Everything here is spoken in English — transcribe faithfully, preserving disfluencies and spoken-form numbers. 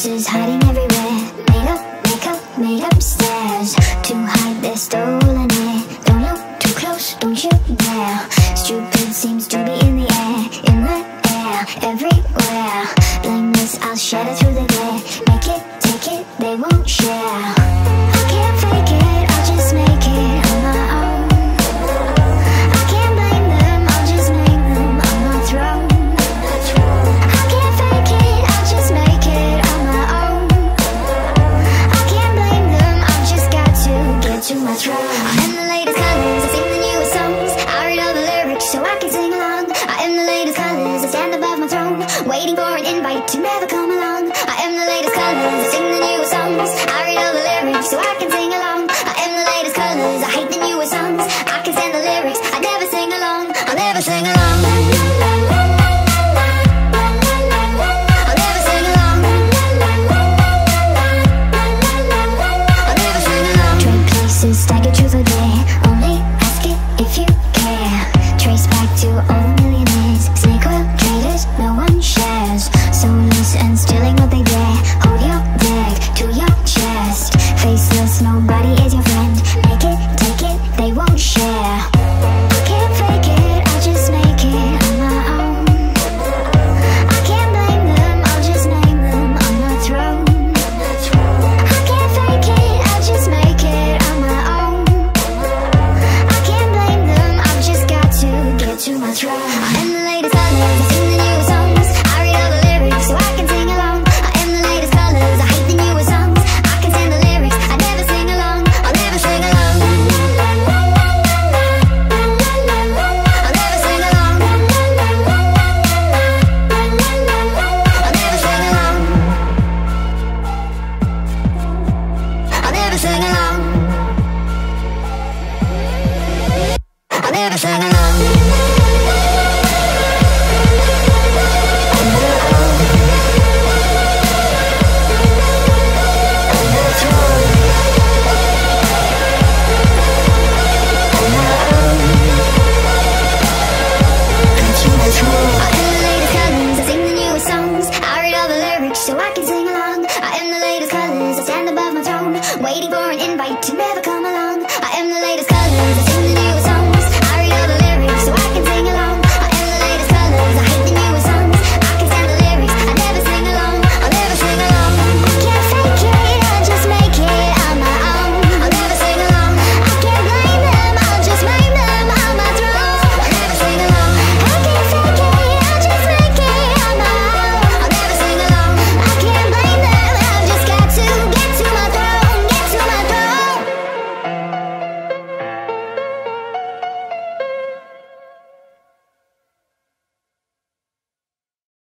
Faces hiding everywhere, made up, makeup, made up stairs to hide their stolen it. Don't look too close, don't you dare. Stupid seems to be in the air, in the air, everywhere. Blameless, I'll shatter through the glare. Make it, take it, they won't share. I can't fake it, I'll just make it on my own. I can't blame them, I'll just name them on my throne. I can't fake it, I'll just make it on my own. I can't blame them, I've just got to get to my throne. I am the latest colors, I sing the newest songs. I read all the lyrics so I can sing along. I am the latest colors, I stand above my throne, waiting for an invite to never come along. I am the latest colors, I sing the newest songs. I read all the lyrics so I can sing along. I am the latest colors, I hate the newest songs. I can stand the lyrics, I never sing along. I'll never sing along. I'll never sing along. I'll never sing along. Trade places, stagger truth or dare. Only ask it if you care. Trace back to all the millionaires. Snake oil traders, no one shares. Soulless and stealing what they dare. Hold your deck to your chest. Faceless, nobody is your friend. Make it, take it, they won't share. I can't fake it, I'll just make it on my own. I can't blame them, I'll just name them on my throne. I can't fake it, I'll just make it on my own. I can't blame them, I've just got to get to my throne. I am the latest colors.